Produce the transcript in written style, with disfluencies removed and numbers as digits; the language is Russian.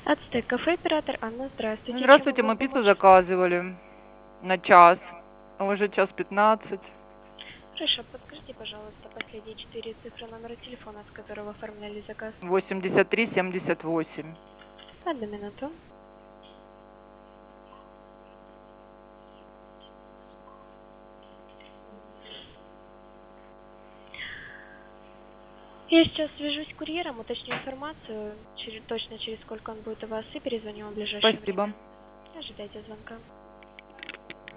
Ацтек кафе, оператор Анна, здравствуйте. Здравствуйте, Чем мы могу пиццу помочь? заказывали на час. А уже час 15. Хорошо, подскажите, пожалуйста, последние 4 цифры номера телефона, с которого оформляли заказ. 83-78. Одну минуту. Я сейчас свяжусь с курьером, уточню информацию, точно через сколько он будет у вас, и перезвоню вам в ближайшее Спасибо. время. Ожидайте звонка.